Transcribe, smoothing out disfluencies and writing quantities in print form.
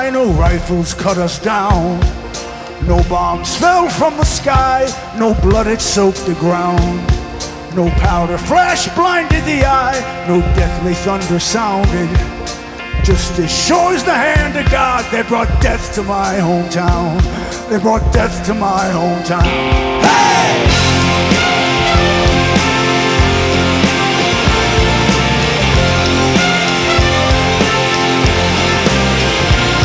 sky, no rifles cut us down. No bombs fell from the sky, no blood had soaked the ground. No powder flash blinded the eye, no deathly thunder sounded. Just as sure as the hand of God, they brought death to my hometown. They brought death to my hometown. Hey!